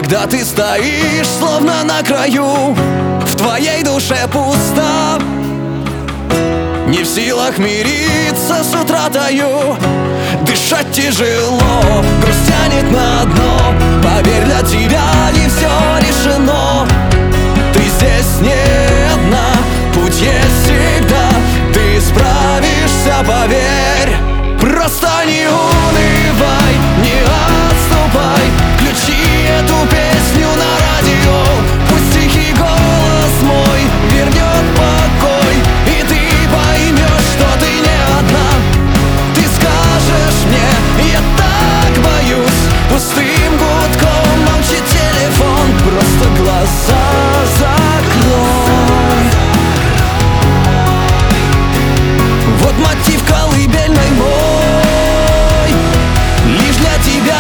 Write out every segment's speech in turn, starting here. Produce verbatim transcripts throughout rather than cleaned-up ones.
Когда ты стоишь, словно на краю, в твоей душе пусто, не в силах мириться с утратою, дышать тяжело, грусть тянет на дно. Поверь, для тебя не все решено. Ты здесь не одна, путь есть всегда. Ты справишься, поверь. Просто не унывай, не отступай. Включи эту песню на радио. Пусть тихий голос мой вернет покой, и ты поймешь, что ты не одна. Ты скажешь мне: я так боюсь. Пустым гудком молчит телефон. Просто глаза закрой. Вот мотив колыбельной мой, лишь для тебя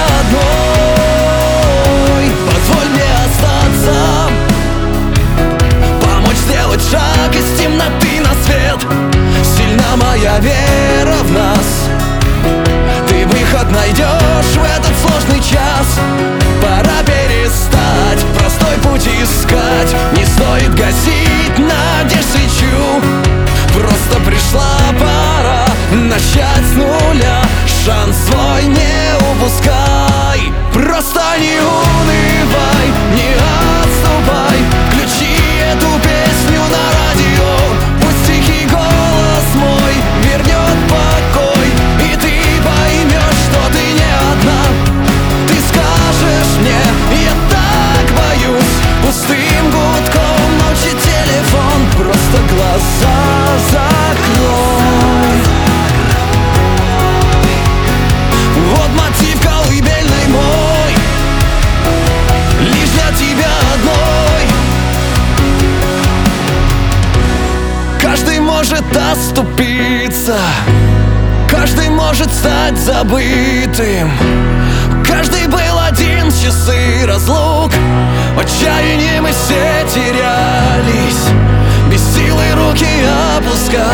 одной. Позволь мне остаться, помочь сделать шаг из темноты на свет. Сильна моя вера в нас. Ты выход найдешь в этот сложный час. Пора перестать простой путь искать. Не стоит гасить надежд свечу. Просто пришла пора начать с нуля. Шанс свой не упускай. Просто не унывай, не отступай. Включи эту песню на радио. Пусть тихий голос мой вернет покой, и ты поймешь, что ты не одна. Ты скажешь мне: я так боюсь. Пустым гудком молчит телефон. Просто глаза закрой. Вот мотив колыбельной мой, лишь для тебя одной. Каждый может оступиться, каждый может стать забытым. Каждый был один в часы разлук. В отчаянии мы все терялись, без силы руки опускались.